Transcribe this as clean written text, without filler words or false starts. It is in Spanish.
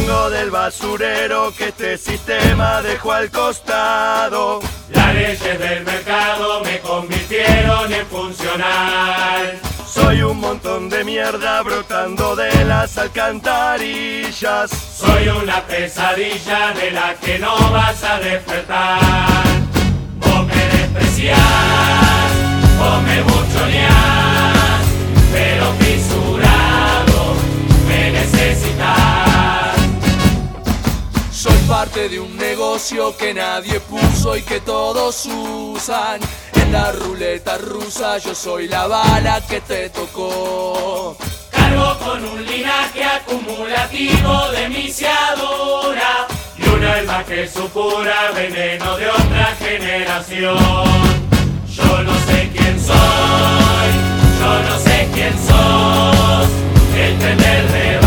vengo del basurero que este sistema dejó al costado. Las leyes del mercado me convirtieron en funcional. Soy un montón de mierda brotando de las alcantarillas. Soy una pesadilla de la que no vas a despertar. Vos me despreciás, vos me buchoneás, pero fisurado me necesitas. Soy parte de un negocio que nadie puso y que todos usan. En la ruleta rusa yo soy la bala que te tocó. Cargo con un linaje acumulativo de misiadura y un alma que supura veneno de otra generación. Yo no sé quién soy, yo no sé quién sos, el tren del